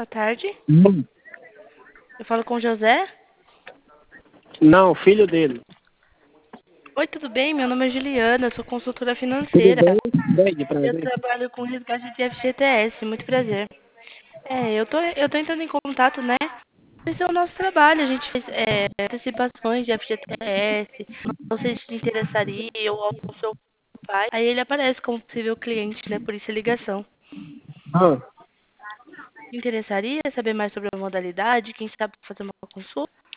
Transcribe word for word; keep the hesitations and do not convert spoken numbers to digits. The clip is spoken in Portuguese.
tarde. Hum. Eu falo com o José. Não, filho dele. Oi, tudo bem? Meu nome é Juliana, sou consultora Tudo financeira. bem? Bem, de Eu prazer. trabalho com resgate de F G T S, muito prazer. É, eu tô, eu tô entrando em contato, né? Esse é o nosso trabalho, a gente fez é, antecipações de F G T S, não sei se te interessaria, ou ao seu pai. Aí ele aparece como possível cliente, né? Por isso a ligação. Ah, Te interessaria saber mais sobre a modalidade? Quem sabe fazer uma consulta?